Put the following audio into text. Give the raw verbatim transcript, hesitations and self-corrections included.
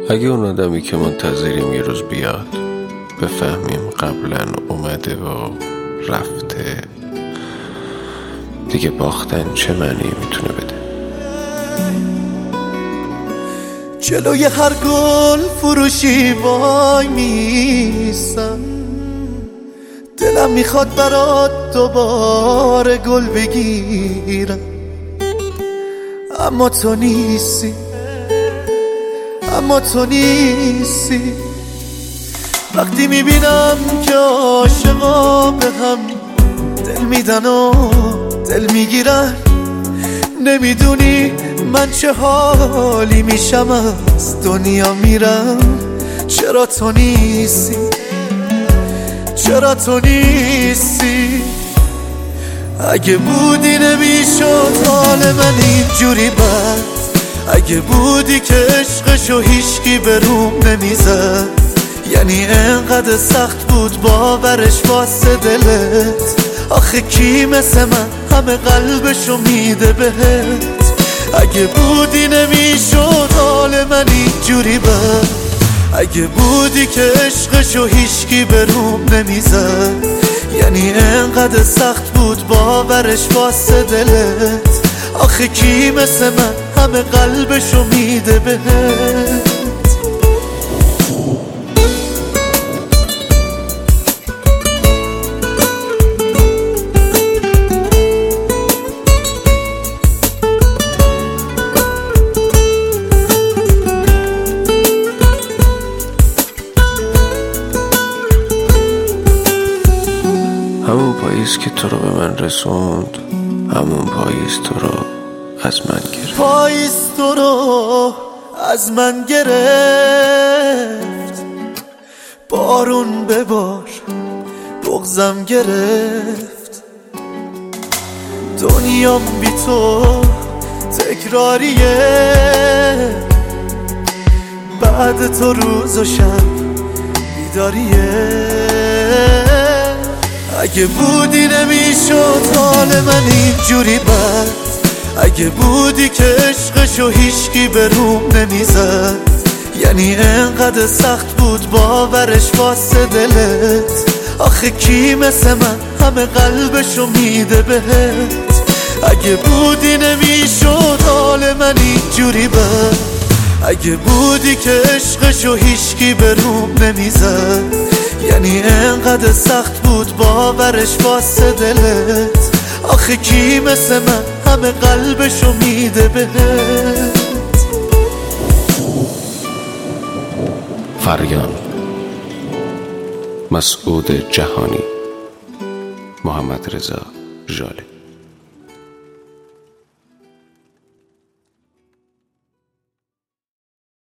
اگه اون آدمی که منتظریم یه روز بیاد بفهمیم قبلا اومده و رفته، دیگه باختن چه معنی میتونه بده؟ جلوی هر گل فروشی وای میسم، دلم میخواد برات دوباره گل بگیرم، اما تو نیستی، اما تو نیستی. وقتی میبینم که عاشقا به هم دل میدن و دل میگیرن، نمیدونی من چه حالی میشم از دنیا میرم. چرا تو نیستی، چرا تو نیستی؟ اگه بودی نمیشد حال من اینجوری بد، اگه بودی که عشقشو هیچکی به روم نمیزد، یعنی انقدر سخت بود باورش واسه دلت. آخه کی مثل من همه قلبشو میده بهت؟ اگه بودی نمیشد حال من اینجوری بد، اگه بودی که عشقشو هیچکی به روم نمیزد، یعنی انقدر سخت بود باورش واسه دلت. آخه کی مثل من همه قلبشو میده بهت؟ همون پاییز که تو رو به من رسوند، همون پاییز تو رو از من گرفت. پاییز تو رو از من گرفت، بارون ببار بغضم گرفت. دنیام بی تو تکراریه، بعد تو روز و شب بیداریه. اگه بودی نمیشد حال من اینجوری بد، اگه بودی که عشقشو هیچکی به روم نمیزد، یعنی انقدر سخت بود باورش واسه دلت. آخه کی مثل من همه قلبشو میده بهت؟ اگه بودی نمیشد حال من اینجوری بد، اگه بودی که عشقشو هیچکی به روم نمیزد، یعنی انقدر سخت بود باورش واسه دلت. آخه کی مثل من همه قلبشو میده بهت؟ فریان، مسعود جهانی، محمد رضا ژاله.